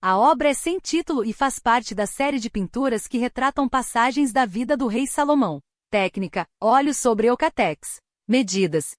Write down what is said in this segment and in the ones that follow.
A obra é sem título e faz parte da série de pinturas que retratam passagens da vida do rei Salomão. Técnica: óleo sobre eucatex. Medidas: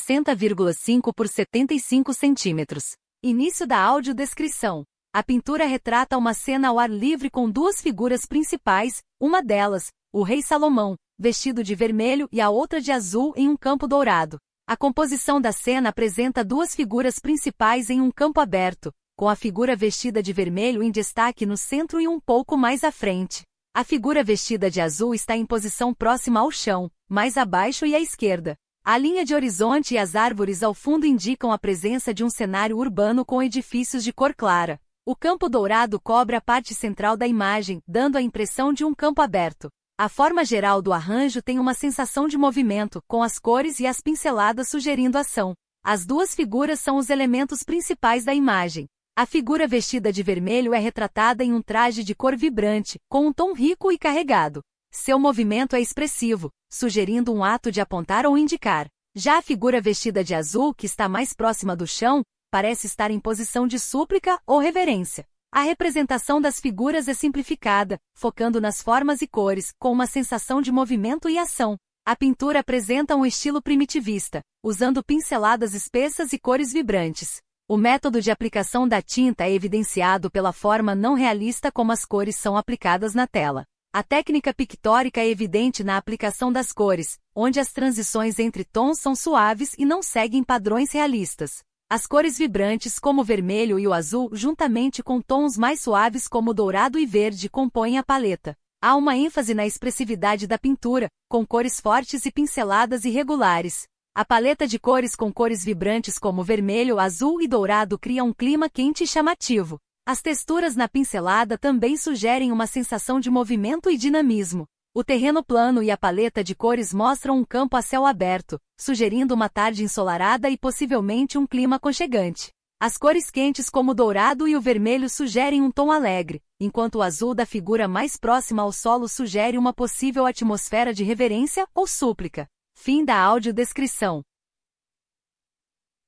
60,5 por 75 centímetros. Início da audiodescrição. A pintura retrata uma cena ao ar livre com duas figuras principais, uma delas, o rei Salomão, vestido de vermelho e a outra de azul em um campo dourado. A composição da cena apresenta duas figuras principais em um campo aberto, com a figura vestida de vermelho em destaque no centro e um pouco mais à frente. A figura vestida de azul está em posição próxima ao chão, mais abaixo e à esquerda. A linha de horizonte e as árvores ao fundo indicam a presença de um cenário urbano com edifícios de cor clara. O campo dourado cobre a parte central da imagem, dando a impressão de um campo aberto. A forma geral do arranjo tem uma sensação de movimento, com as cores e as pinceladas sugerindo ação. As duas figuras são os elementos principais da imagem. A figura vestida de vermelho é retratada em um traje de cor vibrante, com um tom rico e carregado. Seu movimento é expressivo, sugerindo um ato de apontar ou indicar. Já a figura vestida de azul, que está mais próxima do chão, parece estar em posição de súplica ou reverência. A representação das figuras é simplificada, focando nas formas e cores, com uma sensação de movimento e ação. A pintura apresenta um estilo primitivista, usando pinceladas espessas e cores vibrantes. O método de aplicação da tinta é evidenciado pela forma não realista como as cores são aplicadas na tela. A técnica pictórica é evidente na aplicação das cores, onde as transições entre tons são suaves e não seguem padrões realistas. As cores vibrantes como o vermelho e o azul, juntamente com tons mais suaves como o dourado e verde, compõem a paleta. Há uma ênfase na expressividade da pintura, com cores fortes e pinceladas irregulares. A paleta de cores com cores vibrantes como vermelho, azul e dourado cria um clima quente e chamativo. As texturas na pincelada também sugerem uma sensação de movimento e dinamismo. O terreno plano e a paleta de cores mostram um campo a céu aberto, sugerindo uma tarde ensolarada e possivelmente um clima aconchegante. As cores quentes como o dourado e o vermelho sugerem um tom alegre, enquanto o azul da figura mais próxima ao solo sugere uma possível atmosfera de reverência ou súplica. Fim da audiodescrição.